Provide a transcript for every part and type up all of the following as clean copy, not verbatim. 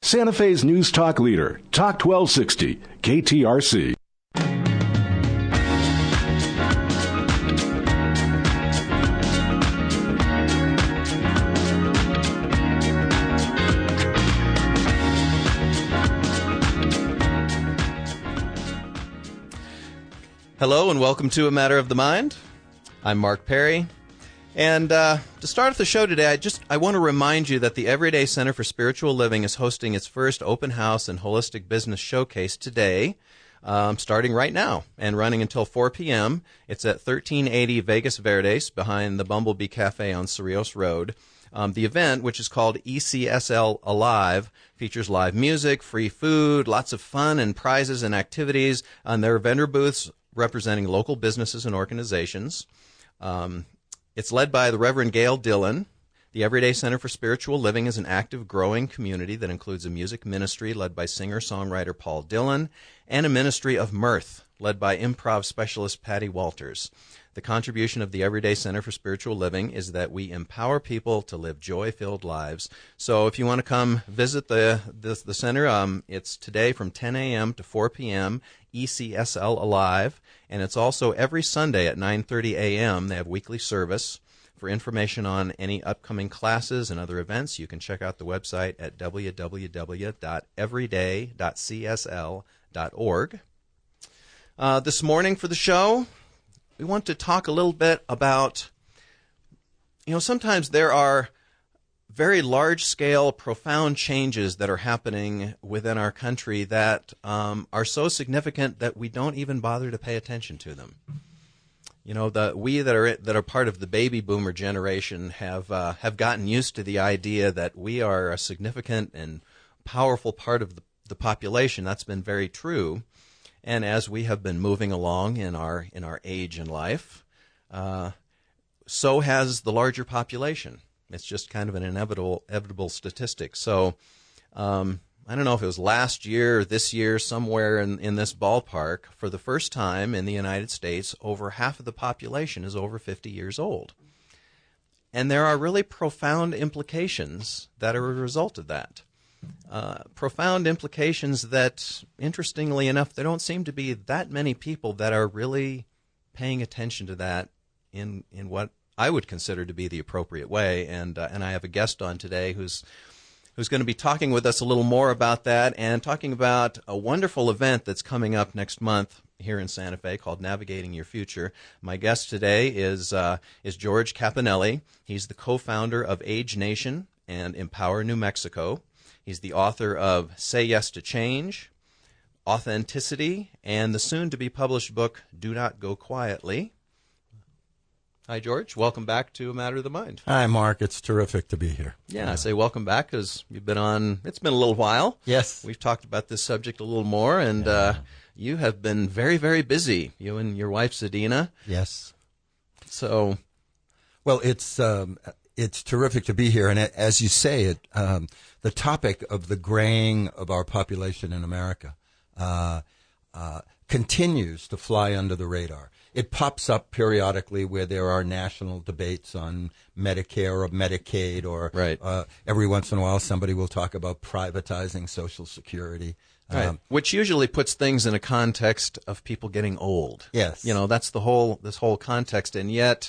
Santa Fe's News Talk leader, Talk 1260, KTRC. Hello and welcome to A Matter of the Mind. I'm Mark Perry. And to start off the show today, I want to remind you that the Everyday Center for Spiritual Living is hosting its first open house and holistic business showcase today, starting right now and running until 4 p.m. It's at 1380 Vegas Verdes behind the Bumblebee Cafe on Cerrillos Road. The event, which is called ECSL Alive, features live music, free food, lots of fun and prizes and activities. There are vendor booths representing local businesses and organizations. It's led by the Reverend Gail Dillon. The Everyday Center for Spiritual Living is an active, growing community that includes a music ministry led by singer-songwriter Paul Dillon and a ministry of mirth led by improv specialist Patty Walters. The contribution of the Everyday Center for Spiritual Living is that we empower people to live joy-filled lives. So if you want to come visit the center, it's today from 10 a.m. to 4 p.m., ECSL Alive, and it's also every Sunday at 9:30 a.m. They have weekly service. For information on any upcoming classes and other events, you can check out the website at www.everyday.csl.org. This morning for the show, we want to talk a little bit about, sometimes there are very large-scale, profound changes that are happening within our country that are so significant that we don't even bother to pay attention to them. We that are part of the baby boomer generation have gotten used to the idea that we are a significant and powerful part of the population. That's been very true. And as we have been moving along in our age in life, so has the larger population. It's just kind of an inevitable statistic. So I don't know if it was last year or this year, somewhere in this ballpark, for the first time in the United States, over half of the population is over 50 years old. And there are really profound implications that are a result of that. Profound implications that, interestingly enough, there don't seem to be that many people that are really paying attention to that in what I would consider to be the appropriate way. And I have a guest on today who's going to be talking with us a little more about that and talking about a wonderful event that's coming up next month here in Santa Fe called Navigating Your Future. My guest today is George Caponelli. He's the co-founder of Age Nation and Empower New Mexico. He's the author of Say Yes to Change, Authenticity, and the soon-to-be-published book, Do Not Go Quietly. Hi, George. Welcome back to A Matter of the Mind. Hi, Mark. It's terrific to be here. Yeah, I say welcome back because you've been on, it's been a little while. Yes. We've talked about this subject a little more, and you have been very, very busy, you and your wife, Zadina. Yes. So. Well, it's terrific to be here, and as you say, the topic of the graying of our population in America continues to fly under the radar. It pops up periodically where there are national debates on Medicare or Medicaid, or right. Every once in a while somebody will talk about privatizing Social Security. Right. Which usually puts things in a context of people getting old. Yes. That's this whole context, and yet,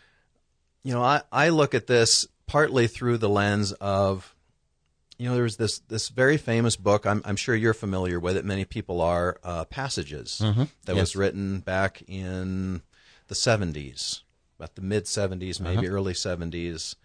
I look at this partly through the lens of, there's this very famous book, I'm sure you're familiar with it, many people are, Passages, that was written back in the 70s, about the mid-70s, maybe early 70s.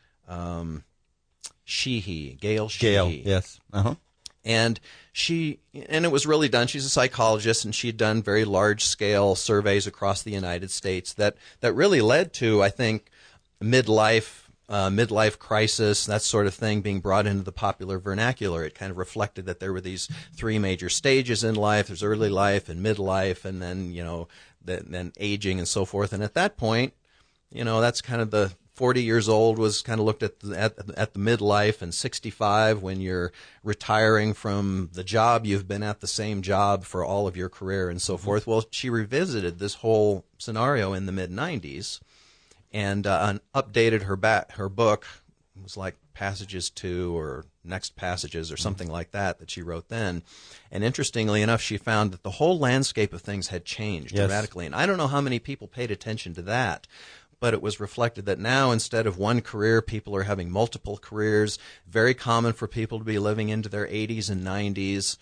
Sheehy, Gail Sheehy. Gail, yes. And it was really done, she's a psychologist, and she'd done very large-scale surveys across the United States that really led to, I think, midlife crisis, that sort of thing being brought into the popular vernacular. It kind of reflected that there were these three major stages in life. There's early life and midlife, and then, then aging and so forth. And at that point, that's kind of the 40 years old was kind of looked at the midlife, and 65 when you're retiring from the job you've been at the same job for all of your career and so forth. Well, she revisited this whole scenario in the mid-90s. And updated her book. It was like Passages 2 or next passages or something like that she wrote then. And interestingly enough, she found that the whole landscape of things had changed dramatically. And I don't know how many people paid attention to that, but it was reflected that now instead of one career, people are having multiple careers. Very common for people to be living into their 80s and 90s.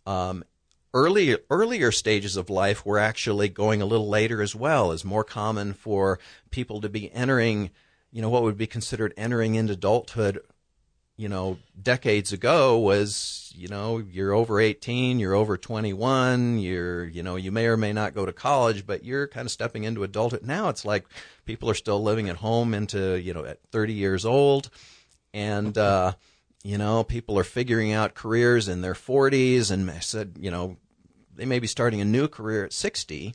Earlier stages of life were actually going a little later as well. It's more common for people to be entering, what would be considered entering into adulthood, decades ago was, you're over 18, you're over 21, you may or may not go to college, but you're kind of stepping into adulthood. Now it's like people are still living at home into, at 30 years old. And, people are figuring out careers in their 40s, and I said, they may be starting a new career at 60.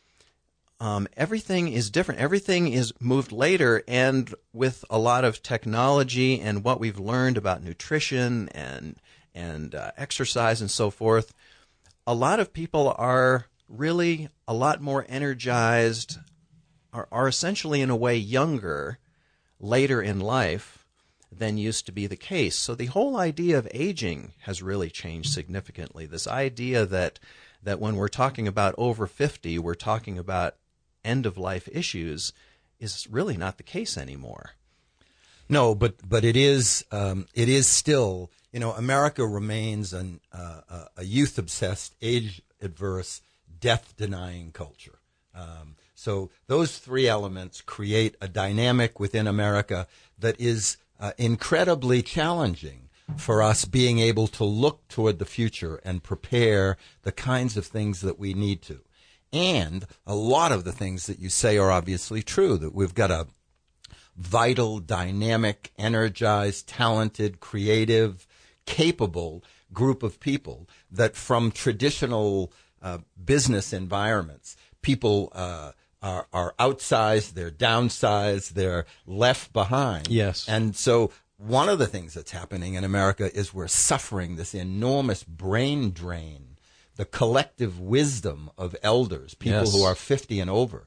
Everything is different. Everything is moved later, and with a lot of technology and what we've learned about nutrition and exercise and so forth, a lot of people are really a lot more energized, are essentially in a way younger later in life than used to be the case. So the whole idea of aging has really changed significantly. This idea that when we're talking about over 50, we're talking about end-of-life issues is really not the case anymore. No, but it is still, America remains a youth-obsessed, age-adverse, death-denying culture. So those three elements create a dynamic within America that is incredibly challenging for us being able to look toward the future and prepare the kinds of things that we need to. And a lot of the things that you say are obviously true, that we've got a vital, dynamic, energized, talented, creative, capable group of people that from traditional business environments, people are outsized, they're downsized, they're left behind. Yes. And so one of the things that's happening in America is we're suffering this enormous brain drain. The collective wisdom of elders, people who are 50 and over,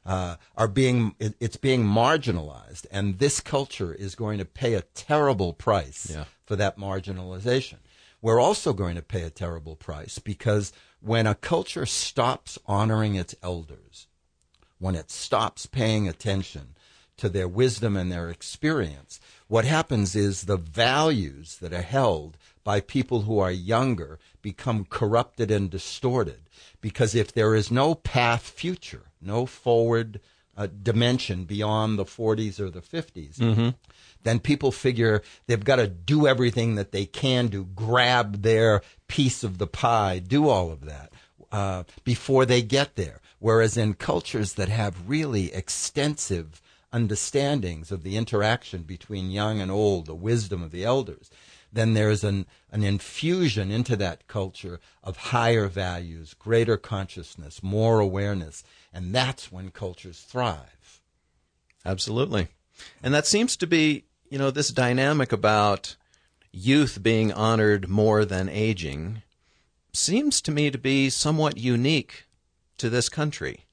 it's being marginalized. And this culture is going to pay a terrible price for that marginalization. We're also going to pay a terrible price because when a culture stops honoring its elders, when it stops paying attention to their wisdom and their experience, what happens is the values that are held by people who are younger become corrupted and distorted. Because if there is no path future, no forward dimension beyond the 40s or the 50s, then people figure they've got to do everything that they can do, grab their piece of the pie, do all of that before they get there. Whereas in cultures that have really extensive understandings of the interaction between young and old, the wisdom of the elders, then there's an infusion into that culture of higher values, greater consciousness, more awareness, and that's when cultures thrive. Absolutely. And that seems to be, this dynamic about youth being honored more than aging seems to me to be somewhat unique to this country.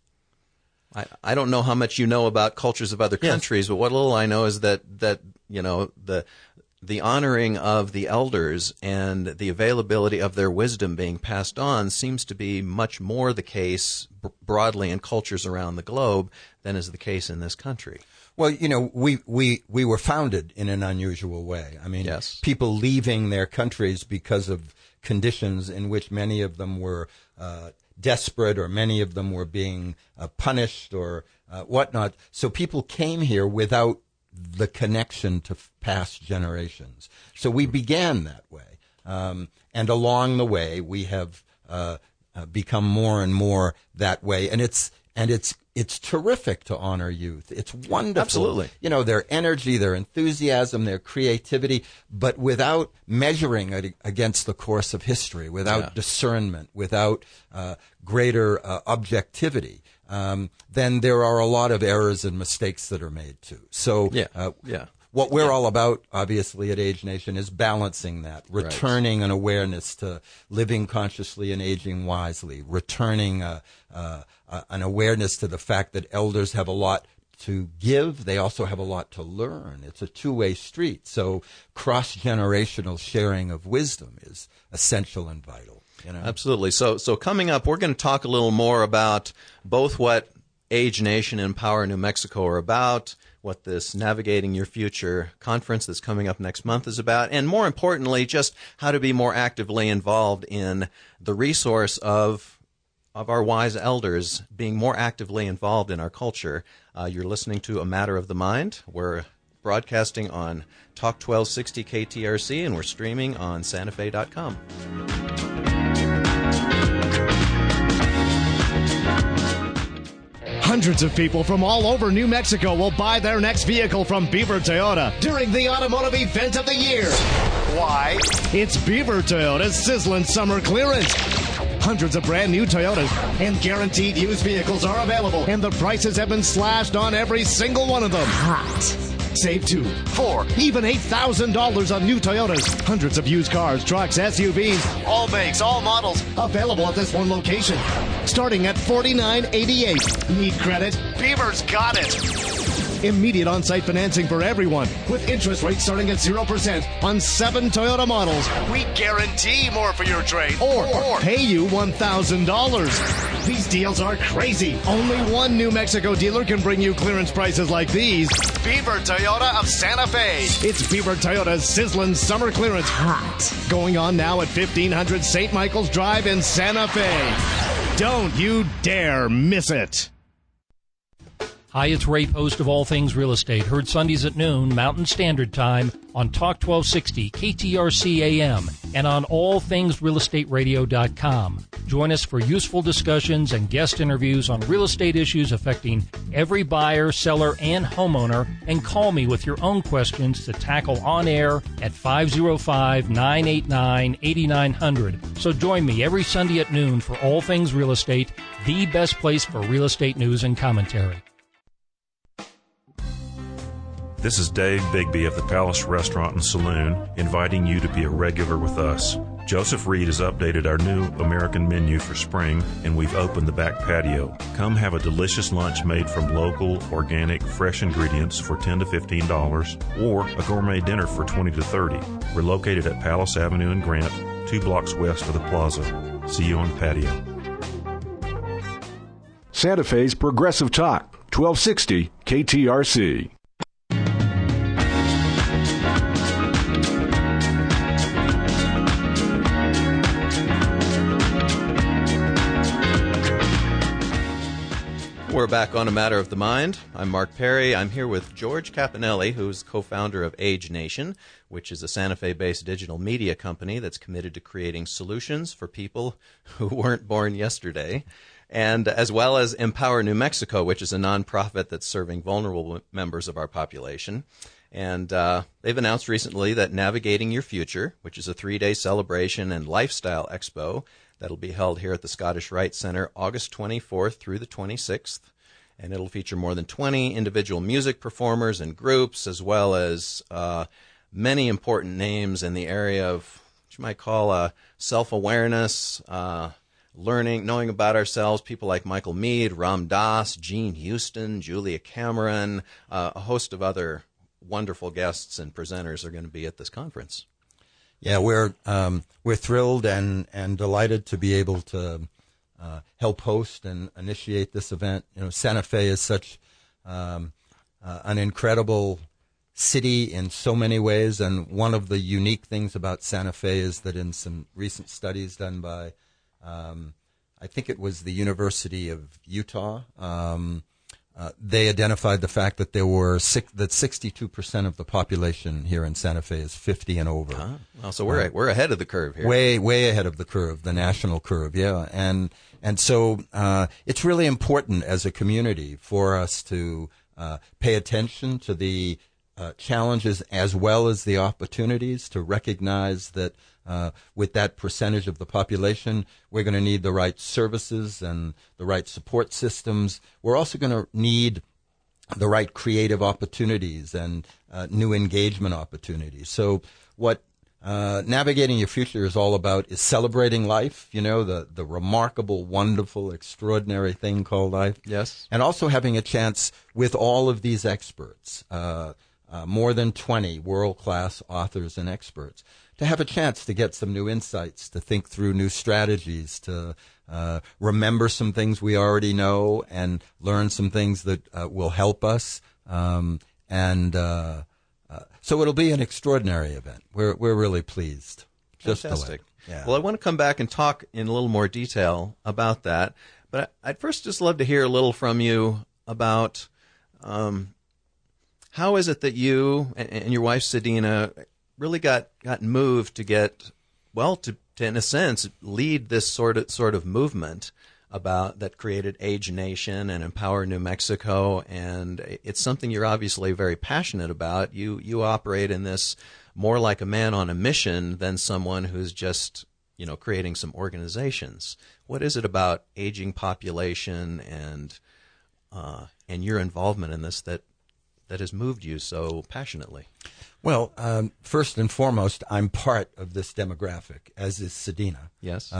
I don't know how much you know about cultures of other countries, but what little I know is that the honoring of the elders and the availability of their wisdom being passed on seems to be much more the case broadly in cultures around the globe than is the case in this country. Well, we were founded in an unusual way. I mean, people leaving their countries because of conditions in which many of them were desperate, or many of them were being punished or whatnot. So people came here without the connection to past generations. So we began that way. And along the way, we have become more and more that way. And it's terrific to honor youth. It's wonderful. Absolutely. Their energy, their enthusiasm, their creativity, but without measuring it against the course of history, without discernment, without greater objectivity, then there are a lot of errors and mistakes that are made too. So what we're all about, obviously, at Age Nation is balancing that, returning an awareness to living consciously and aging wisely, returning an awareness to the fact that elders have a lot to give. They also have a lot to learn. It's a two-way street. So cross-generational sharing of wisdom is essential and vital. Absolutely. So coming up, we're going to talk a little more about both what Age Nation and Empower New Mexico are about, what this Navigating Your Future conference that's coming up next month is about, and more importantly, just how to be more actively involved in the resource of our wise elders, being more actively involved in our culture. You're listening to A Matter of the Mind. We're broadcasting on Talk 1260 KTRC, and we're streaming on SantaFe.com. Hundreds of people from all over New Mexico will buy their next vehicle from Beaver Toyota during the automotive event of the year. Why? It's Beaver Toyota's sizzling summer clearance. Hundreds of brand new Toyotas and guaranteed used vehicles are available, and the prices have been slashed on every single one of them. Hot. Save $2,000, $4,000, even $8,000 on new Toyotas. Hundreds of used cars, trucks, SUVs, all makes, all models, available at this one location. Starting at $49.88. Need credit? Beaver's got it. Immediate on-site financing for everyone, with interest rates starting at 0% on 7 Toyota models. We guarantee more for your trade, or pay you $1,000. These deals are crazy. Only one New Mexico dealer can bring you clearance prices like these. Beaver Toyota of Santa Fe. It's Beaver Toyota's sizzling summer clearance. Hot. Going on now at 1500 St. Michael's Drive in Santa Fe. Don't you dare miss it. Hi, it's Ray Post of All Things Real Estate, heard Sundays at noon, Mountain Standard Time, on Talk 1260, KTRC AM, and on allthingsrealestateradio.com. Join us for useful discussions and guest interviews on real estate issues affecting every buyer, seller, and homeowner, and call me with your own questions to tackle on air at 505-989-8900. So join me every Sunday at noon for All Things Real Estate, the best place for real estate news and commentary. This is Dave Bigby of the Palace Restaurant and Saloon, inviting you to be a regular with us. Joseph Reed has updated our new American menu for spring, and we've opened the back patio. Come have a delicious lunch made from local, organic, fresh ingredients for $10 to $15, or a gourmet dinner for $20 to $30. We're located at Palace Avenue in Grant, 2 blocks west of the plaza. See you on the patio. Santa Fe's Progressive Talk, 1260 KTRC. We're back on A Matter of the Mind. I'm Mark Perry. I'm here with George Caponelli, who's co-founder of Age Nation, which is a Santa Fe-based digital media company that's committed to creating solutions for people who weren't born yesterday, and as well as Empower New Mexico, which is a nonprofit that's serving vulnerable members of our population. And they've announced recently that Navigating Your Future, which is a 3-day celebration and lifestyle expo, that'll be held here at the Scottish Rite Center August 24th through the 26th. And it'll feature more than 20 individual music performers and groups, as well as many important names in the area of what you might call self-awareness, learning, knowing about ourselves. People like Michael Meade, Ram Dass, Gene Houston, Julia Cameron, a host of other wonderful guests and presenters are going to be at this conference. Yeah, we're thrilled and delighted to be able to help host and initiate this event. You know, Santa Fe is such an incredible city in so many ways, and one of the unique things about Santa Fe is that in some recent studies done by, I think it was the University of Utah, they identified the fact that there were that 62% of the population here in Santa Fe is 50 and over. Well, so we're ahead of the curve here. Way ahead of the curve, the national curve, yeah. And so it's really important as a community for us to pay attention to the challenges as well as the opportunities, to recognize that with that percentage of the population, we're going to need the right services and the right support systems. We're also going to need the right creative opportunities and new engagement opportunities. So what Navigating Your Future is all about is celebrating life, the remarkable, wonderful, extraordinary thing called life. Yes. And also having a chance with all of these experts, more than 20 world-class authors and experts, to have a chance to get some new insights, to think through new strategies, to remember some things we already know and learn some things that will help us. So it'll be an extraordinary event. We're really pleased. Fantastic. Yeah. Well, I want to come back and talk in a little more detail about that. But I'd first just love to hear a little from you about how is it that you and your wife, Sedina, really got moved to get, well, to in a sense, lead this sort of movement about that created Age Nation and Empower New Mexico, and it's something you're obviously very passionate about. You operate in this more like a man on a mission than someone who's just creating some organizations. What is it about aging population and your involvement in this that has moved you so passionately? Well, first and foremost, I'm part of this demographic, as is Sedina. Yes.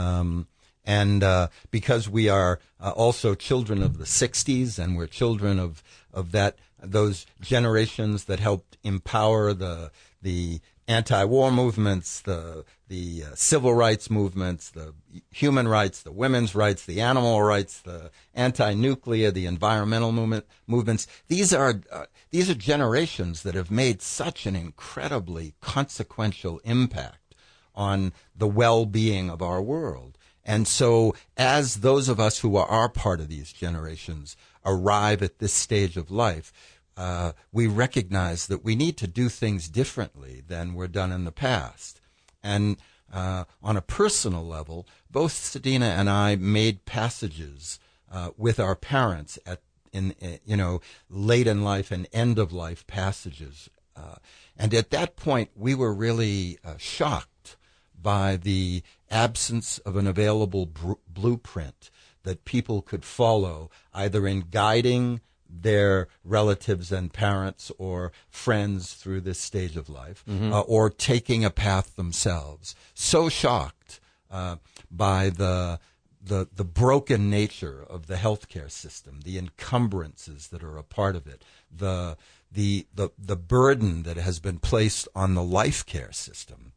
And because we are also children of the 60s, and we're children of those generations that helped empower the anti-war movements, the civil rights movements, the human rights, the women's rights, the animal rights, the anti-nuclear, the environmental movements. These are generations that have made such an incredibly consequential impact on the well-being of our world. And so as those of us who are part of these generations arrive at this stage of life, we recognize that we need to do things differently than were done in the past. And on a personal level, both Sedina and I made passages with our parents in late in life and end of life passages. And at that point, we were really shocked by the absence of an available blueprint that people could follow, either in guiding their relatives and parents or friends through this stage of life, or taking a path themselves. So shocked by the broken nature of the healthcare system, the encumbrances that are a part of it, the burden that has been placed on the life care system.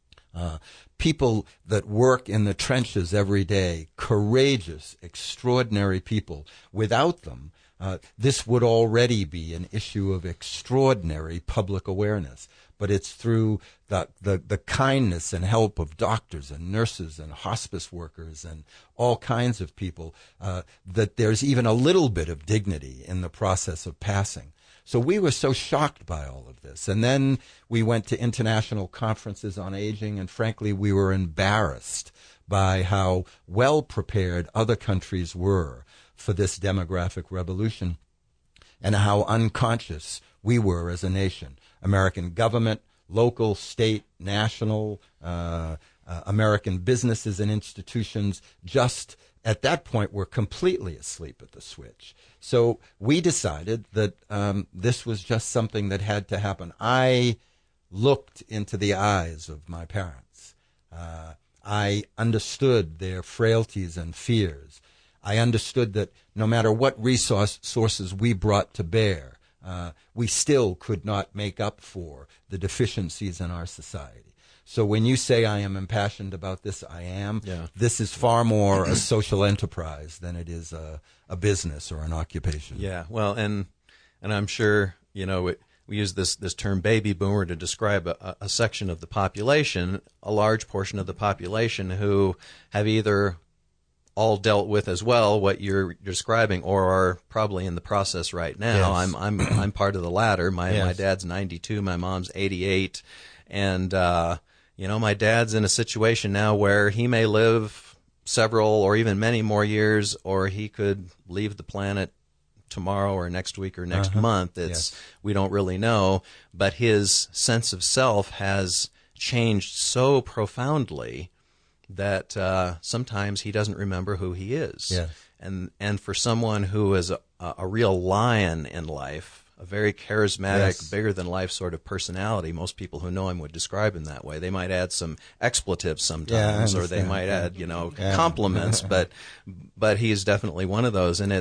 People that work in the trenches every day, courageous, extraordinary people. Without them, this would already be an issue of extraordinary public awareness. But it's through the kindness and help of doctors and nurses and hospice workers and all kinds of people that there's even a little bit of dignity in the process of passing. So we were so shocked by all of this. And then we went to international conferences on aging, and frankly, we were embarrassed by how well prepared other countries were for this demographic revolution and how unconscious we were as a nation. American government, local, state, national, American businesses and institutions just at that point were completely asleep at the switch. So we decided that this was just something that had to happen. I looked into the eyes of my parents. I understood their frailties and fears. I understood that no matter what resources we brought to bear, we still could not make up for the deficiencies in our society. So when you say I am impassioned about this, I am. Yeah. This is far more a social enterprise than it is a business or an occupation. Yeah, well, and I'm sure, we use this term baby boomer to describe a section of the population, a large portion of the population who have either all dealt with as well what you're describing, or are probably in the process right now. Yes. I'm part of the latter. My dad's 92, my mom's 88, and my dad's in a situation now where he may live several or even many more years, or he could leave the planet tomorrow or next week or next month. We don't really know, but his sense of self has changed so profoundly that sometimes he doesn't remember who he is. Yeah. And for someone who is a real lion in life, very charismatic, bigger-than-life sort of personality. Most people who know him would describe him that way. They might add some expletives sometimes, or they might add, compliments, but he is definitely one of those, and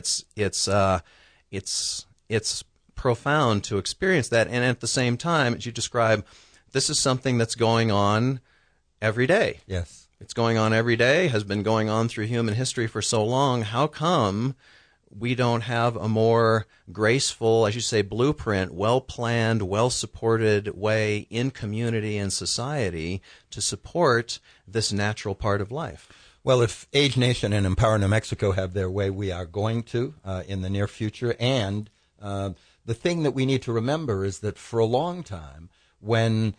it's profound to experience that. And at the same time, as you describe, this is something that's going on every day. Yes. It's going on every day, has been going on through human history for so long. How come we don't have a more graceful, as you say, blueprint, well-planned, well-supported way in community and society to support this natural part of life? Well, if Age Nation and Empower New Mexico have their way, we are going to in the near future. And the thing that we need to remember is that for a long time, when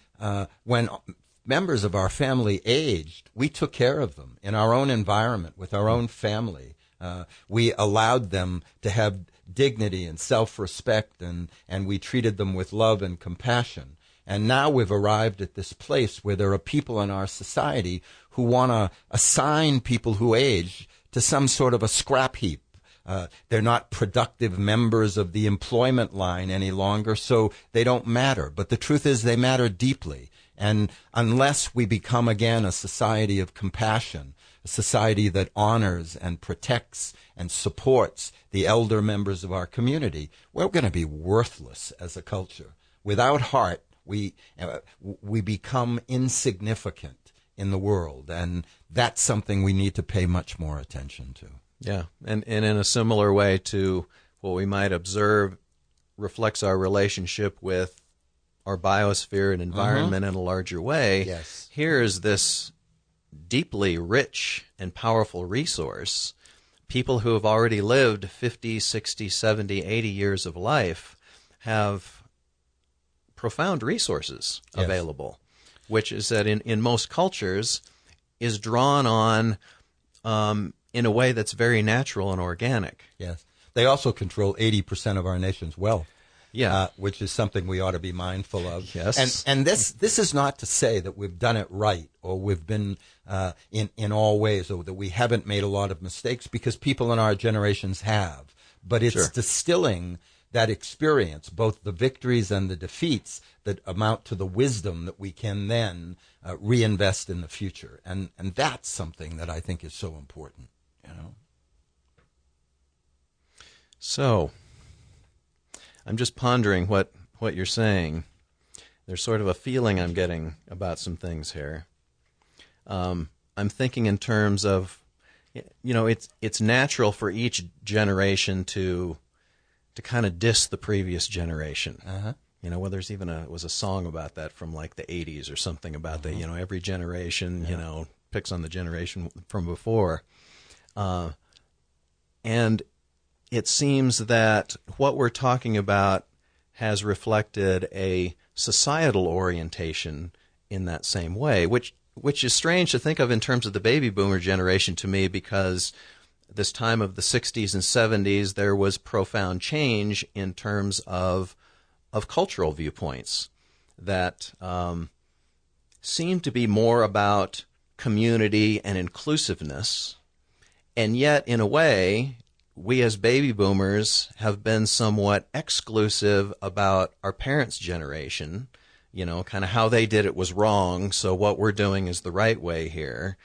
members of our family aged, we took care of them in our own environment, with our own family. We allowed them to have dignity and self-respect, and we treated them with love and compassion. And now we've arrived at this place where there are people in our society who want to assign people who age to some sort of a scrap heap. They're not productive members of the employment line any longer, so they don't matter. But the truth is they matter deeply. And unless we become again a society of compassion, a society that honors and protects and supports the elder members of our community, we're going to be worthless as a culture. Without heart, we become insignificant in the world, and that's something we need to pay much more attention to. Yeah, and in a similar way to what we might observe reflects our relationship with our biosphere and environment in a larger way. Yes. Here is this deeply rich and powerful resource. People who have already lived 50, 60, 70, 80 years of life have profound resources available, which is that in most cultures is drawn on in a way that's very natural and organic. Yes. They also control 80% of our nation's wealth. Yeah, which is something we ought to be mindful of. Yes, and this is not to say that we've done it right or we've been in all ways, or that we haven't made a lot of mistakes, because people in our generations have. But it's distilling that experience, both the victories and the defeats, that amount to the wisdom that we can then reinvest in the future, and that's something that I think is so important. So, I'm just pondering what you're saying. There's sort of a feeling I'm getting about some things here. I'm thinking in terms of, it's natural for each generation to kind of diss the previous generation. Well, there's even was a song about that from like the 80s or something about that. Every generation, picks on the generation from before. And it seems that what we're talking about has reflected a societal orientation in that same way, which is strange to think of in terms of the baby boomer generation to me, because this time of the 60s and 70s, there was profound change in terms of cultural viewpoints that seemed to be more about community and inclusiveness. And yet, in a way, we as baby boomers have been somewhat exclusive about our parents' generation, kind of how they did it was wrong, so what we're doing is the right way here.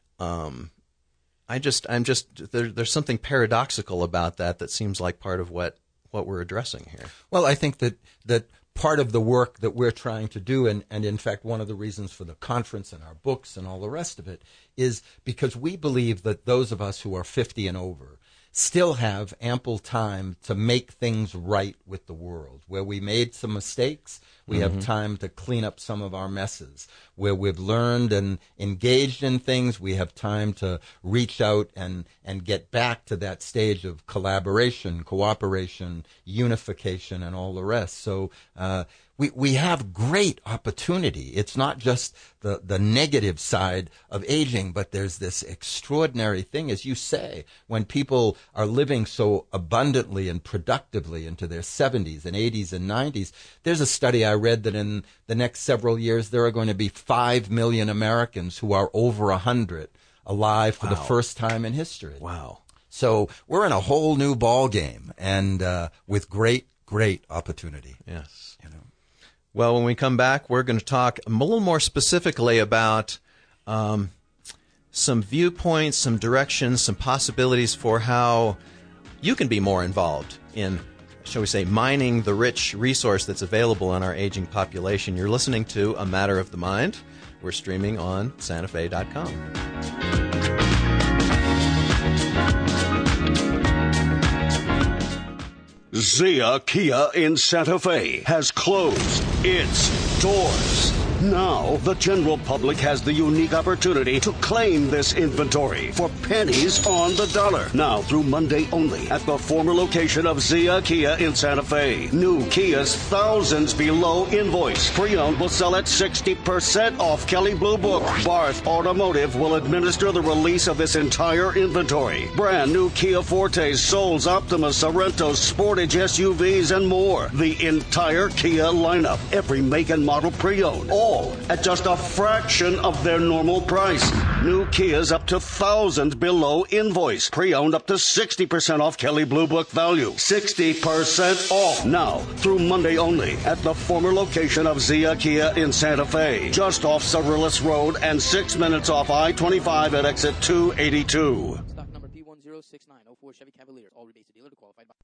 There's something paradoxical about that seems like part of what we're addressing here. Well, I think that part of the work that we're trying to do, and in fact one of the reasons for the conference and our books and all the rest of it, is because we believe that those of us who are 50 and over still have ample time to make things right with the world. Where we made some mistakes, we have time to clean up some of our messes. Where we've learned and engaged in things, we have time to reach out and get back to that stage of collaboration, cooperation, unification, and all the rest. So we have great opportunity. It's not just the negative side of aging, but there's this extraordinary thing, as you say, when people are living so abundantly and productively into their 70s and 80s and 90s. There's a study I read that in the next several years there are going to be 5 million Americans who are over 100 alive for the first time in history. Wow. So we're in a whole new ball game, and with great great opportunity. Yes. You know. Well, when we come back, we're going to talk a little more specifically about some viewpoints, some directions, some possibilities for how you can be more involved in, shall we say, mining the rich resource that's available in our aging population. You're listening to A Matter of the Mind. We're streaming on SantaFe.com. Zia Kia in Santa Fe has closed its doors. Now, the general public has the unique opportunity to claim this inventory for pennies on the dollar. Now, through Monday only, at the former location of Zia Kia in Santa Fe. New Kias thousands below invoice. Pre-owned will sell at 60% off Kelley Blue Book. Barth Automotive will administer the release of this entire inventory. Brand new Kia Fortes, Souls, Optimus, Sorrentos, Sportage SUVs, and more. The entire Kia lineup. Every make and model pre-owned. All at just a fraction of their normal price. New Kias up to thousands below invoice. Pre-owned up to 60% off Kelley Blue Book value. 60% off now through Monday only at the former location of Zia Kia in Santa Fe. Just off Cyrillus Road and 6 minutes off I-25 at exit 282. Stock number P106904 Chevy Cavalier. All rebates to dealer to qualified buyer.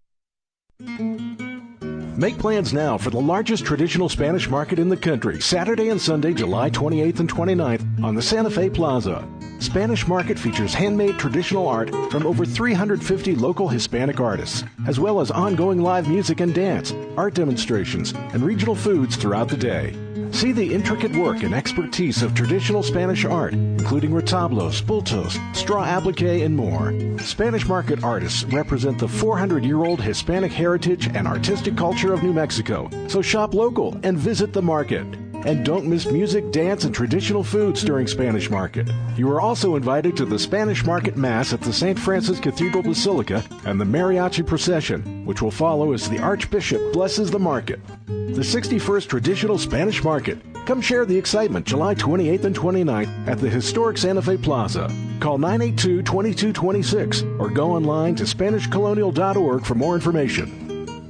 Make plans now for the largest traditional Spanish market in the country, Saturday and Sunday, July 28th and 29th on the Santa Fe Plaza. Spanish Market features handmade traditional art from over 350 local Hispanic artists, as well as ongoing live music and dance, art demonstrations, and regional foods throughout the day. See the intricate work and expertise of traditional Spanish art, including retablos, bultos, straw applique, and more. Spanish Market artists represent the 400-year-old Hispanic heritage and artistic culture of New Mexico. So shop local and visit the market. And don't miss music, dance, and traditional foods during Spanish Market. You are also invited to the Spanish Market Mass at the St. Francis Cathedral Basilica and the Mariachi Procession, which will follow as the Archbishop blesses the market. The 61st Traditional Spanish Market. Come share the excitement July 28th and 29th at the historic Santa Fe Plaza. Call 982-2226 or go online to SpanishColonial.org for more information.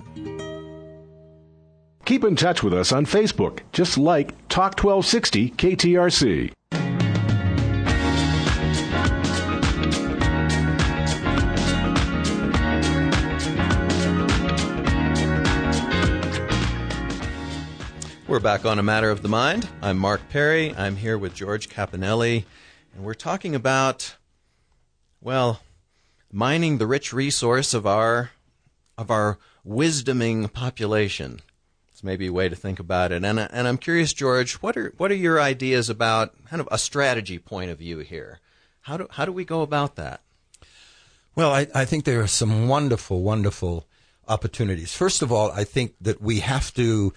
Keep in touch with us on Facebook. Just like Talk 1260 KTRC. We're back on A Matter of the Mind. I'm Mark Perry. I'm here with George Caponelli, and we're talking about, well, mining the rich resource of our wisdoming population. It's maybe a way to think about it. And I'm curious, George, what are your ideas about kind of a strategy point of view here? How do we go about that? Well, I think there are some wonderful, wonderful opportunities. First of all, I think that we have to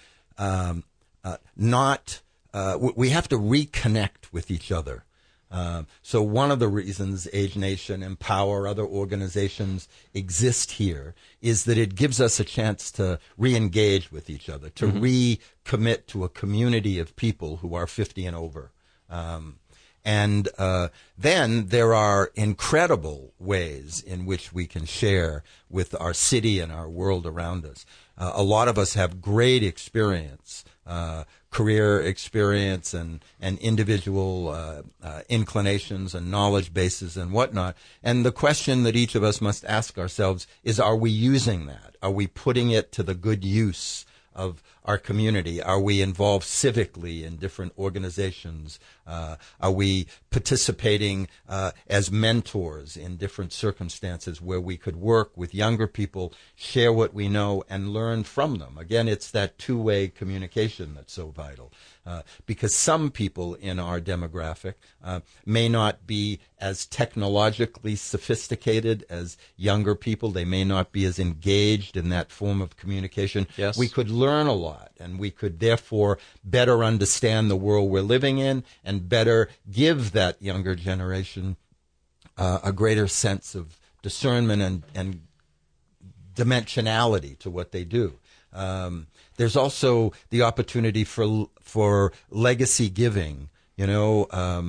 we have to reconnect with each other. So one of the reasons Age Nation and Power, other organizations exist here, is that it gives us a chance to re-engage with each other, to recommit to a community of people who are 50 and over. And then there are incredible ways in which we can share with our city and our world around us. A lot of us have great experience, career experience and individual inclinations and knowledge bases and whatnot. And the question that each of us must ask ourselves is, are we using that? Are we putting it to the good use of our community? Are we involved civically in different organizations? Are we participating as mentors in different circumstances where we could work with younger people, share what we know, and learn from them? Again, it's that two-way communication that's so vital. Because some people in our demographic may not be as technologically sophisticated as younger people. They may not be as engaged in that form of communication. Yes. We could learn a lot, and we could therefore better understand the world we're living in and better give that younger generation a greater sense of discernment and dimensionality to what they do. There's also the opportunity for legacy giving. You know,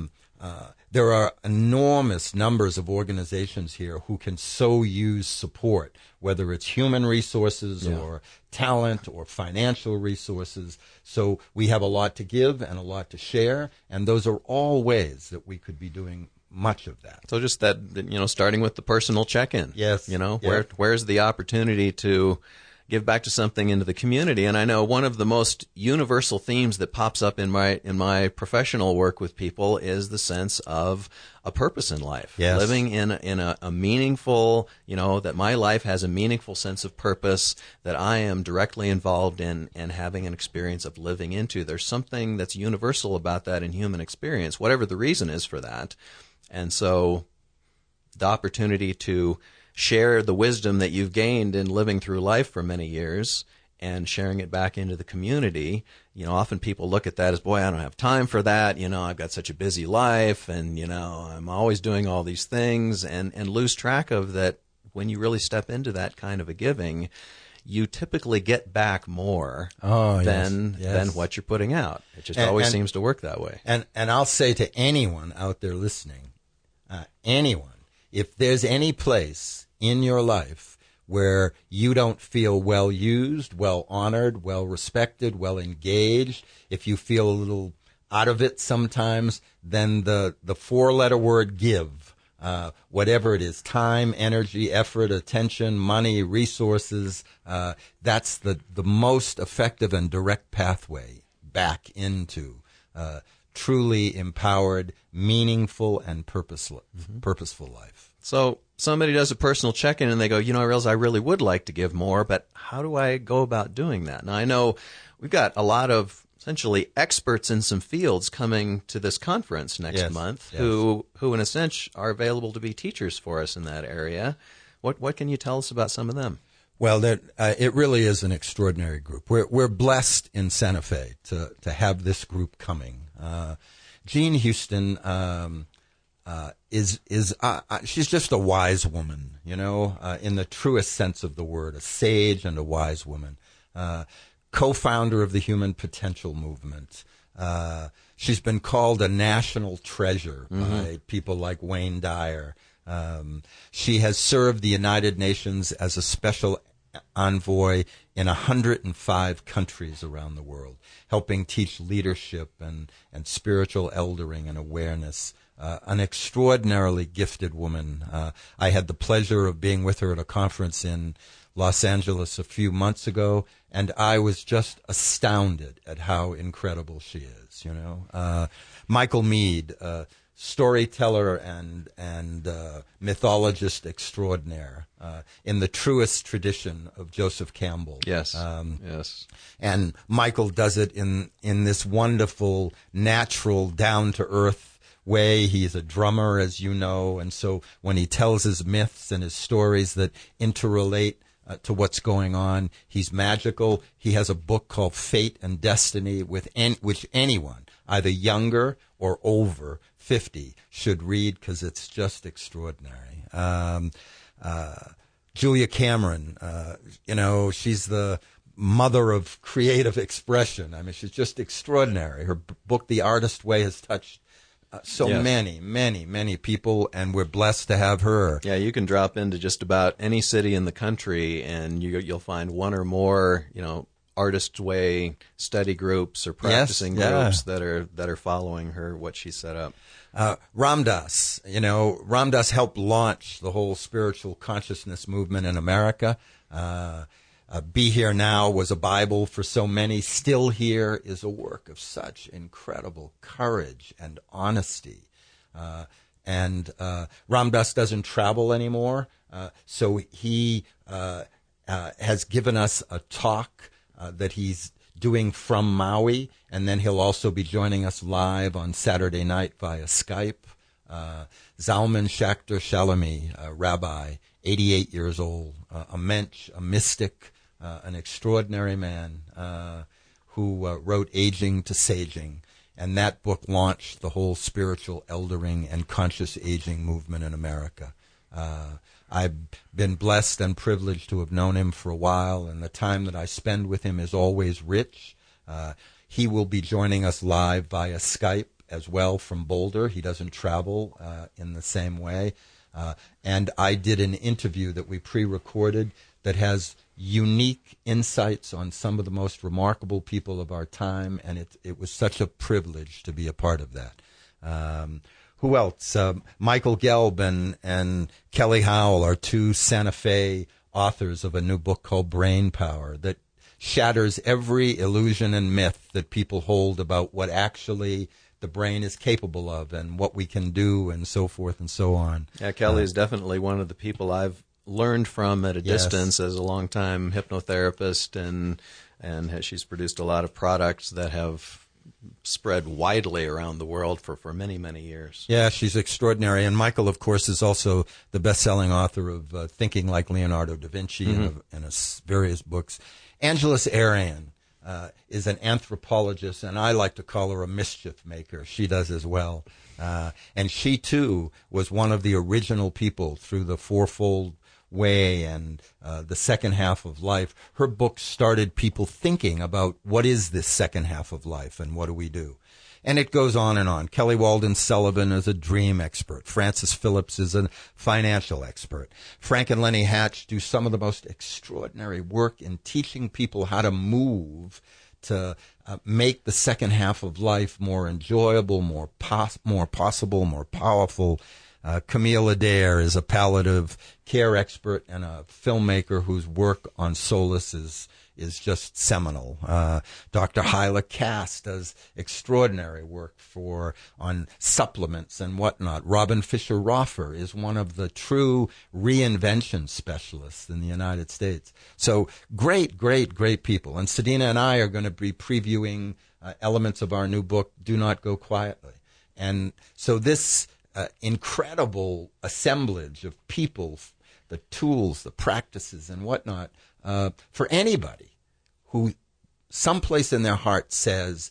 there are enormous numbers of organizations here who can so use support, whether it's human resources or talent or financial resources. So we have a lot to give and a lot to share, and those are all ways that we could be doing much of that. So just that, starting with the personal check-in. Yes. Where's the opportunity to give back to something into the community? And I know one of the most universal themes that pops up in my professional work with people is the sense of a purpose in life. Yes. Living in a meaningful, that my life has a meaningful sense of purpose that I am directly involved in and having an experience of living into. There's something that's universal about that in human experience, whatever the reason is for that. And so the opportunity to share the wisdom that you've gained in living through life for many years and sharing it back into the community. Often people look at that as, boy, I don't have time for that. I've got such a busy life and, I'm always doing all these things and lose track of that. When you really step into that kind of a giving, you typically get back more than what you're putting out. It just always seems to work that way. And I'll say to anyone out there listening, anyone, if there's any place in your life where you don't feel well used, well honored, well respected, well engaged, if you feel a little out of it sometimes, then the four-letter word give, whatever it is, time, energy, effort, attention, money, resources, that's the most effective and direct pathway back into truly empowered, meaningful, and purposeful life. So somebody does a personal check-in and they go, I realize I really would like to give more, but how do I go about doing that? Now, I know we've got a lot of essentially experts in some fields coming to this conference next month who in a sense are available to be teachers for us in that area. What can you tell us about some of them? Well, it really is an extraordinary group. We're blessed in Santa Fe to have this group coming. Jean Houston she's just a wise woman, in the truest sense of the word, a sage and a wise woman. Co-founder of the Human Potential Movement. She's been called a national treasure by people like Wayne Dyer. She has served the United Nations as a special envoy in 105 countries around the world, helping teach leadership and spiritual eldering and awareness. An extraordinarily gifted woman. I had the pleasure of being with her at a conference in Los Angeles a few months ago, and I was just astounded at how incredible she is. Michael Meade, storyteller and mythologist extraordinaire, in the truest tradition of Joseph Campbell. Yes, yes. And Michael does it in this wonderful, natural, down-to-earth way. He's a drummer, as you know, and so when he tells his myths and his stories that interrelate to what's going on, he's magical. He has a book called Fate and Destiny, which anyone, either younger or over 50, should read because it's just extraordinary. Julia Cameron, she's the mother of creative expression. I mean, she's just extraordinary. Her book, The Artist Way, has touched many people, and we're blessed to have her. Yeah, you can drop into just about any city in the country, and you'll find one or more, Artist Way study groups or practicing groups that are following her, what she set up. Ram Dass, Ram Dass helped launch the whole spiritual consciousness movement in America. Be Here Now was a Bible for so many. Still Here is a work of such incredible courage and honesty. And Ram Dass doesn't travel anymore, so he has given us a talk that he's doing from Maui, and then he'll also be joining us live on Saturday night via Skype. Zalman Schachter Shalami, rabbi, 88 years old, a mensch, a mystic, an extraordinary man who wrote Aging to Saging, and that book launched the whole spiritual eldering and conscious aging movement in America. I've been blessed and privileged to have known him for a while, and the time that I spend with him is always rich. He will be joining us live via Skype as well from Boulder. He doesn't travel in the same way. And I did an interview that we pre-recorded that has unique insights on some of the most remarkable people of our time, and it was such a privilege to be a part of that. Who else? Michael Gelb and Kelly Howell are two Santa Fe authors of a new book called Brain Power that shatters every illusion and myth that people hold about what actually the brain is capable of and what we can do and so forth and so on. Yeah, Kelly is definitely one of the people I've learned from at a distance as a longtime hypnotherapist, and she's produced a lot of products that have spread widely around the world for many, many years. Yeah, she's extraordinary. And Michael, of course, is also the best-selling author of Thinking Like Leonardo da Vinci and various books. Angeles Arian is an anthropologist, and I like to call her a mischief maker. She does as well. And she, too, was one of the original people through the Fourfold Way and the second half of life. Her book started people thinking about what is this second half of life and what do we do? And it goes on and on. Kelly Walden Sullivan is a dream expert. Francis Phillips is a financial expert. Frank and Lenny Hatch do some of the most extraordinary work in teaching people how to move to make the second half of life more enjoyable, more possible, more powerful. Camille Adair is a palliative care expert and a filmmaker whose work on Solace is just seminal. Dr. Hyla Cass does extraordinary work on supplements and whatnot. Robin Fisher Roffer is one of the true reinvention specialists in the United States. So great, great, great people. And Sadina and I are going to be previewing elements of our new book, Do Not Go Quietly. And so this incredible assemblage of people, the tools, the practices, and whatnot, for anybody who someplace in their heart says,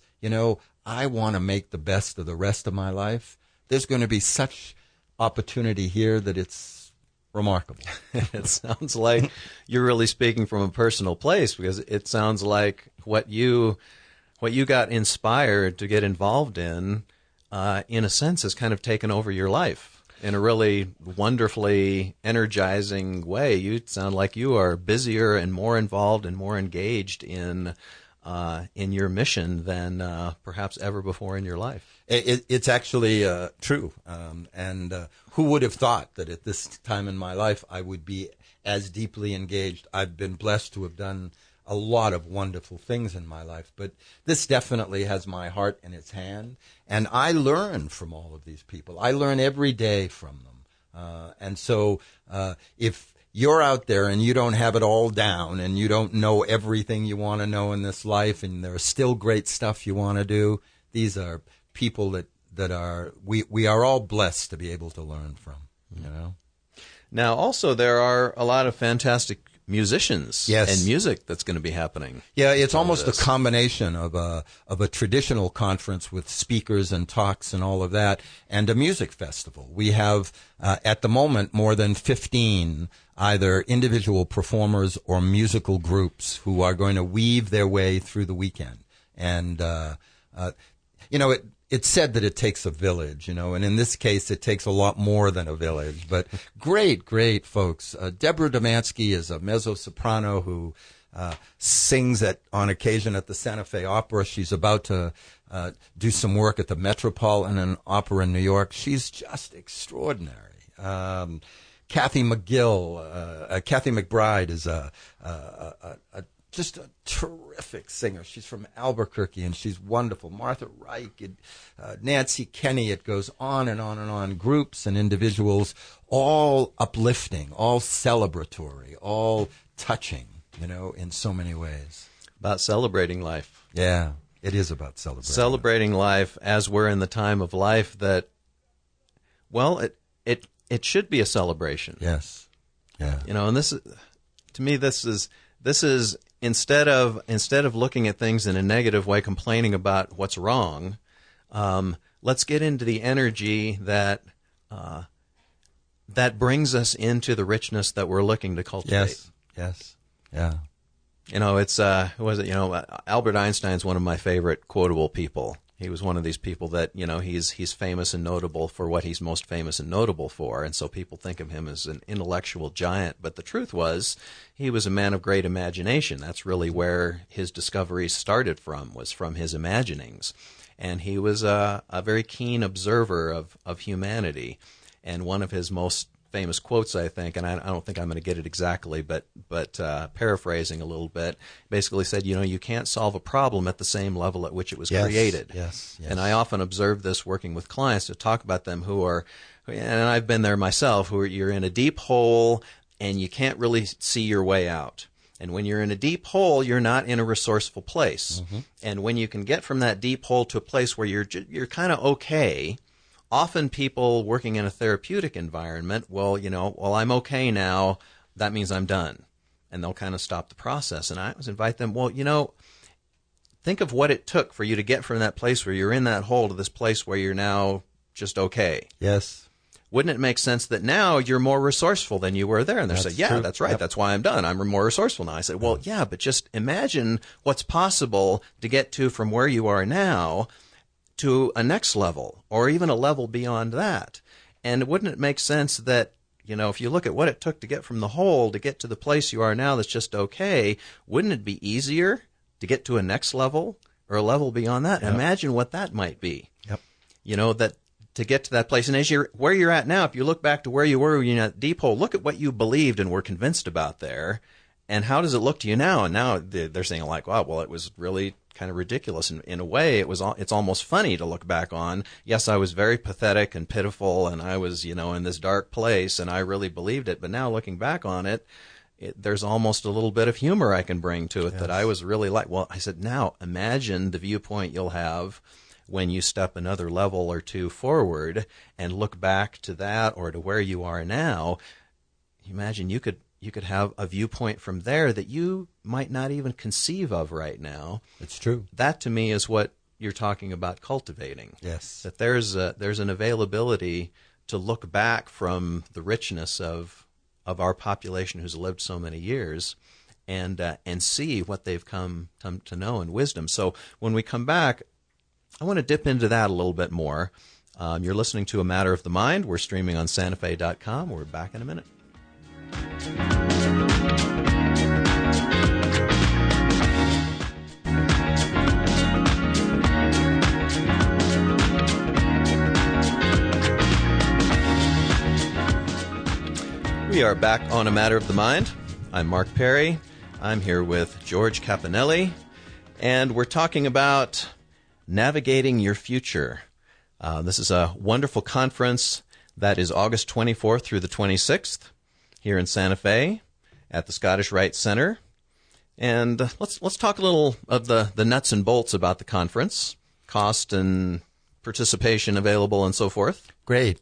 I want to make the best of the rest of my life, there's going to be such opportunity here that it's remarkable. It sounds like you're really speaking from a personal place, because it sounds like what you got inspired to get involved in a sense, has kind of taken over your life in a really wonderfully energizing way. You sound like you are busier and more involved and more engaged in your mission than perhaps ever before in your life. It's actually true. And who would have thought that at this time in my life I would be as deeply engaged? I've been blessed to have done a lot of wonderful things in my life, but this definitely has my heart in its hand, and I learn from all of these people. I learn every day from them, and so if you're out there and you don't have it all down and you don't know everything you want to know in this life, and there's still great stuff you want to do, these are people that are we are all blessed to be able to learn from. Now, also there are a lot of fantastic musicians and music that's going to be happening. Yeah, it's almost a combination of a traditional conference with speakers and talks and all of that, and a music festival. We have at the moment more than 15 either individual performers or musical groups who are going to weave their way through the weekend. And it's said that it takes a village, and in this case, it takes a lot more than a village. But great, great folks. Deborah Domansky is a mezzo-soprano who sings on occasion at the Santa Fe Opera. She's about to do some work at the Metropolitan Opera in New York. She's just extraordinary. Kathy McBride is just a terrific singer. She's from Albuquerque, and she's wonderful. Martha Reich, Nancy Kenny, it goes on and on and on. Groups and individuals, all uplifting, all celebratory, all touching, in so many ways. About celebrating life. Yeah, it is about celebrating life as we're in the time of life that, well, it should be a celebration. Yes. Yeah. And this is instead of looking at things in a negative way, complaining about what's wrong, let's get into the energy that brings us into the richness that we're looking to cultivate. Yes. Yeah. It's Albert Einstein's one of my favorite quotable people. He was one of these people that, he's famous and notable for what he's most famous and notable for, and so people think of him as an intellectual giant. But the truth was, he was a man of great imagination. That's really where his discoveries started from, was from his imaginings. And he was a very keen observer of humanity. And one of his most famous quotes, I think, and I don't think I'm going to get it exactly, but paraphrasing a little bit, basically said, you can't solve a problem at the same level at which it was created. Yes. And I often observe this working with clients to talk about them who are, and I've been there myself, you're in a deep hole and you can't really see your way out. And when you're in a deep hole, you're not in a resourceful place. Mm-hmm. And when you can get from that deep hole to a place where you're kind of okay. Often people working in a therapeutic environment, I'm okay now, that means I'm done. And they'll kind of stop the process. And I always invite them, think of what it took for you to get from that place where you're in that hole to this place where you're now just okay. Yes. Wouldn't it make sense that now you're more resourceful than you were there? And they say, yeah, true. That's right. Yep. That's why I'm done. I'm more resourceful now. I said, well, yeah, but just imagine what's possible to get to from where you are now to a next level, or even a level beyond that. And wouldn't it make sense that, if you look at what it took to get from the hole to get to the place you are now that's just okay, wouldn't it be easier to get to a next level or a level beyond that? Yep. Imagine what that might be. Yep. That to get to that place. And where you're at now, if you look back to where you were in that deep hole, look at what you believed and were convinced about there. And how does it look to you now? And now they're saying like, wow, well, it was really kind of ridiculous. In a way, it's almost funny to look back on. Yes, I was very pathetic and pitiful, and I was, in this dark place, and I really believed it. But now looking back on it, there's almost a little bit of humor I can bring to it. Yes. That I was really like, well, I said, now imagine the viewpoint you'll have when you step another level or two forward and look back to that or to where you are now. Imagine you could have a viewpoint from there that you might not even conceive of right now. It's true. That to me is what you're talking about cultivating. Yes. That there's an availability to look back from the richness of our population who's lived so many years and see what they've come to know in wisdom. So when we come back, I want to dip into that a little bit more. You're listening to A Matter of the Mind. We're streaming on SantaFe.com. We're back in a minute. We are back on A Matter of the Mind. I'm Mark Perry. I'm here with George Caponelli, and we're talking about navigating your future. This is a wonderful conference that is August 24th through the 26th here in Santa Fe at the Scottish Rite Center. And let's talk a little of the nuts and bolts about the conference, cost and participation available and so forth. Great.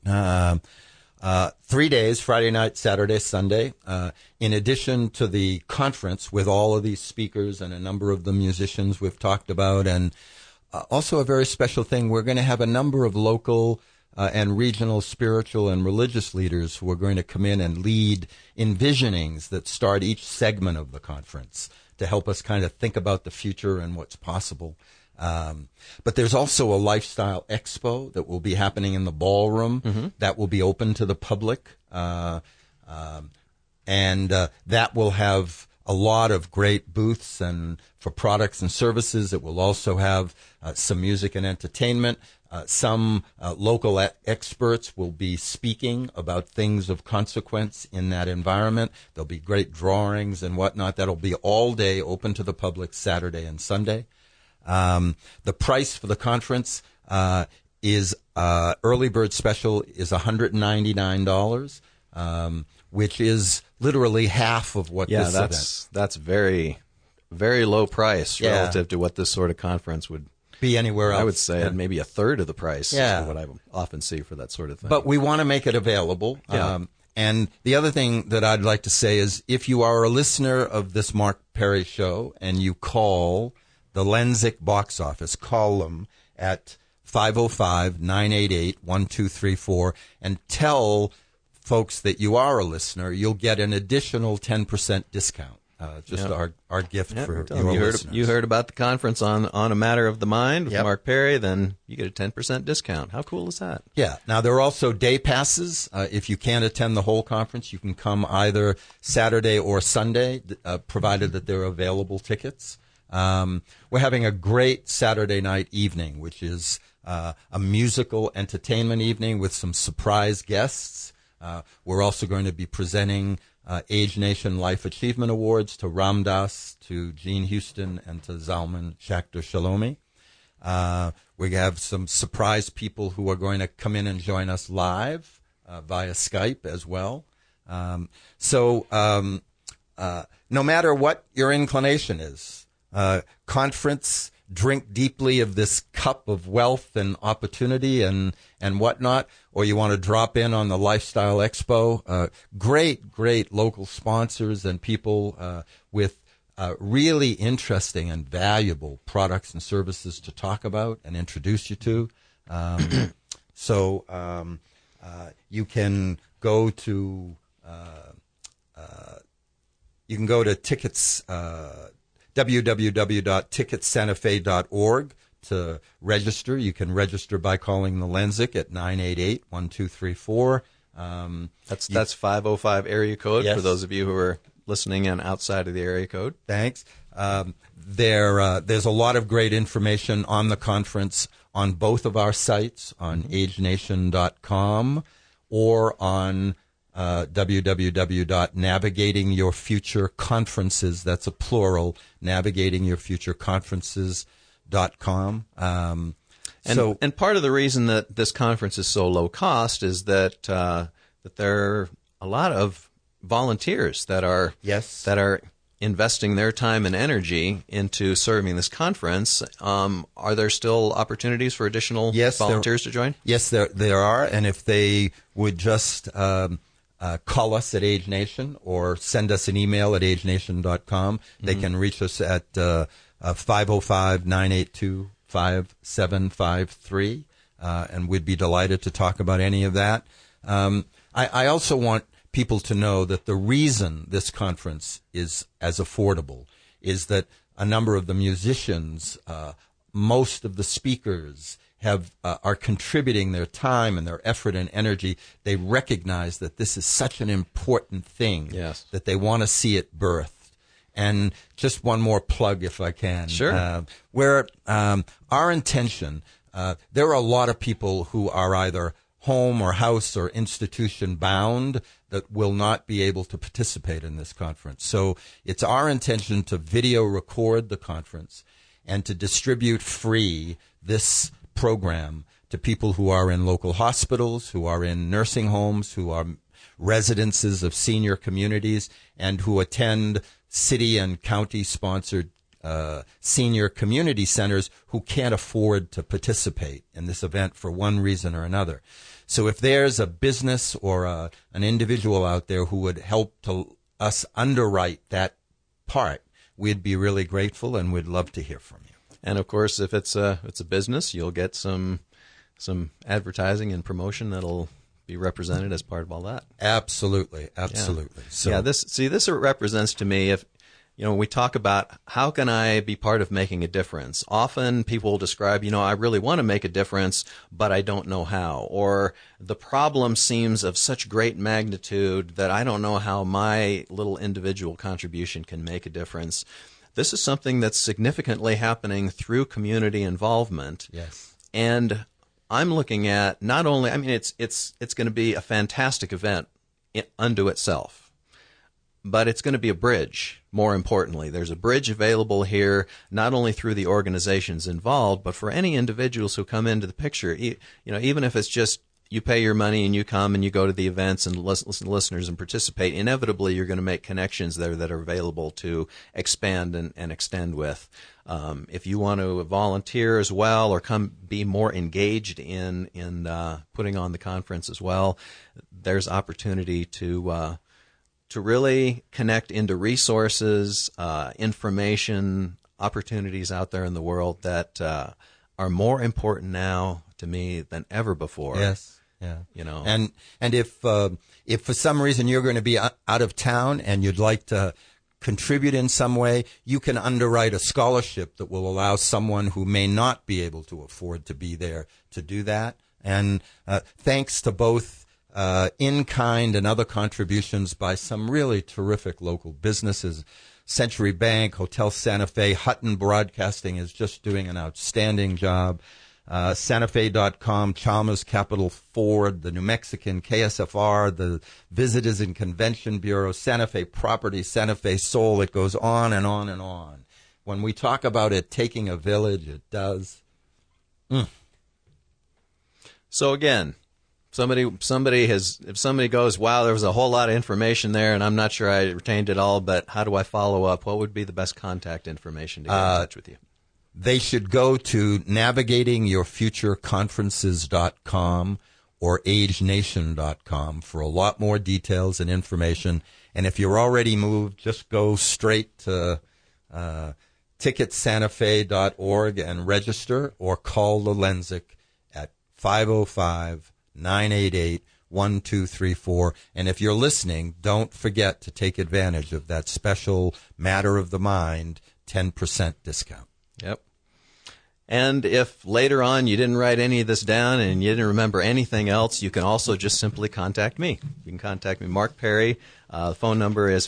3 days, Friday night, Saturday, Sunday. In addition to the conference with all of these speakers and a number of the musicians we've talked about, and also a very special thing, we're going to have a number of local and regional spiritual and religious leaders who are going to come in and lead envisionings that start each segment of the conference to help us kind of think about the future and what's possible. But there's also a lifestyle expo that will be happening in the ballroom that will be open to the public. And that will have a lot of great booths and for products and services. It will also have some music and entertainment. Some local experts will be speaking about things of consequence in that environment. There'll be great drawings and whatnot. That'll be all day, open to the public, Saturday and Sunday. The price for the conference is early bird special is $199, which is literally half of what this event. That's very, very low price relative to what this sort of conference would be anywhere else. I would say maybe a third of the price is what I often see for that sort of thing. But we want to make it available. Yeah. And the other thing that I'd like to say is if you are a listener of this Mark Perry show and you call the Lenzik box office, call them at 505-988-1234 and tell folks that you are a listener, you'll get an additional 10% discount. Our gift for your listeners. You heard about the conference on A Matter of the Mind with Mark Perry, then you get a 10% discount. How cool is that? Yeah. Now, there are also day passes. If you can't attend the whole conference, you can come either Saturday or Sunday, provided that there are available tickets. We're having a great Saturday night evening, which is a musical entertainment evening with some surprise guests. We're also going to be presenting Age Nation Life Achievement Awards to Ram Dass, to Gene Houston, and to Zalman Schachter Shalomi. We have some surprise people who are going to come in and join us live via Skype as well. So no matter what your inclination is, conference, drink deeply of this cup of wealth and opportunity and whatnot, or you want to drop in on the Lifestyle Expo, great local sponsors and people with really interesting and valuable products and services to talk about and introduce you to. So you can go to tickets. www.ticketsantafe.org to register. You can register by calling the Lenzik at 988-1234. That's 505 area code, yes, for those of you who are listening in outside of the area code. Thanks. There's a lot of great information on the conference on both of our sites, on agenation.com or on www.navigatingyourfutureconferences, that's a plural, navigatingyourfutureconferences.com. And part of the reason that this conference is so low cost is that there are a lot of volunteers that are investing their time and energy into serving this conference. Are there still opportunities for additional volunteers to join? Yes, there are, and if they would just call us at Age Nation or send us an email at agenation.com. They can reach us at 505-982-5753, and we'd be delighted to talk about any of that. I also want people to know that the reason this conference is as affordable is that a number of the musicians, most of the speakers, are contributing their time and their effort and energy. They recognize that this is such an important thing that they want to see it birthed. And just one more plug, if I can. Sure. Where our intention, there are a lot of people who are either home or house or institution bound that will not be able to participate in this conference. So it's our intention to video record the conference and to distribute free this program to people who are in local hospitals, who are in nursing homes, who are residences of senior communities, and who attend city and county sponsored senior community centers who can't afford to participate in this event for one reason or another. So if there's a business or an individual out there who would help us underwrite that part, we'd be really grateful and we'd love to hear from you. And of course, if it's a business, you'll get some advertising and promotion that'll be represented as part of all that. Absolutely. Yeah. So this represents to me, if we talk about how can I be part of making a difference. Often people describe, I really want to make a difference, but I don't know how. Or the problem seems of such great magnitude that I don't know how my little individual contribution can make a difference. This is something that's significantly happening through community involvement. Yes. And I'm looking at not only, it's going to be a fantastic event unto itself, but it's going to be a bridge, more importantly. There's a bridge available here, not only through the organizations involved, but for any individuals who come into the picture. Even if it's just you pay your money and you come and you go to the events and listen to listeners and participate, inevitably you're going to make connections there that are available to expand and extend with. If you want to volunteer as well or come be more engaged in putting on the conference as well, there's opportunity to really connect into resources, information, opportunities out there in the world that are more important now to me than ever before. Yes. Yeah. And if for some reason you're going to be out of town and you'd like to contribute in some way, you can underwrite a scholarship that will allow someone who may not be able to afford to be there to do that. And thanks to both in-kind and other contributions by some really terrific local businesses, Century Bank, Hotel Santa Fe, Hutton Broadcasting is just doing an outstanding job. SantaFe.com, Chalmers Capital Ford, the New Mexican KSFR, the Visitors and Convention Bureau, Santa Fe Property, Santa Fe Soul. It goes on and on and on. When we talk about it taking a village, it does. So again, if somebody goes, wow, there was a whole lot of information there, and I'm not sure I retained it all, but how do I follow up? What would be the best contact information to get in touch with you? They should go to navigatingyourfutureconferences.com or agenation.com for a lot more details and information. And if you're already moved, just go straight to ticketsantafe.org and register, or call the Lenzik at 505-988-1234. And if you're listening, don't forget to take advantage of that special Matter of the Mind 10% discount. Yep. And if later on you didn't write any of this down and you didn't remember anything else, you can also just simply contact me. You can contact me, Mark Perry. The phone number is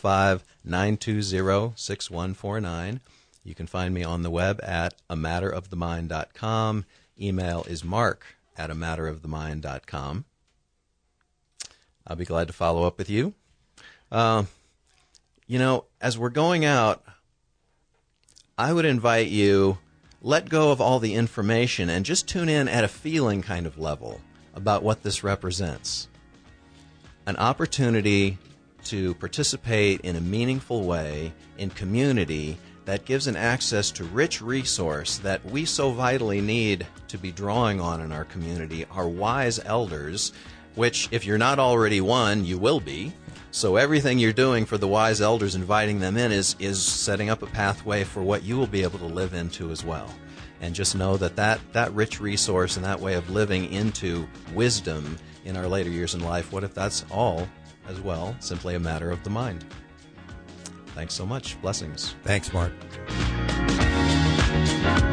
505-920-6149. You can find me on the web at amatterofthemind.com. Email is mark@amatterofthemind.com. I'll be glad to follow up with you. As we're going out, I would invite you, let go of all the information and just tune in at a feeling kind of level about what this represents. An opportunity to participate in a meaningful way in community that gives an access to rich resource that we so vitally need to be drawing on in our community, our wise elders, which if you're not already one, you will be. So everything you're doing for the wise elders, inviting them in, is setting up a pathway for what you will be able to live into as well. And just know that rich resource and that way of living into wisdom in our later years in life, what if that's all as well simply a matter of the mind? Thanks so much. Blessings. Thanks, Mark.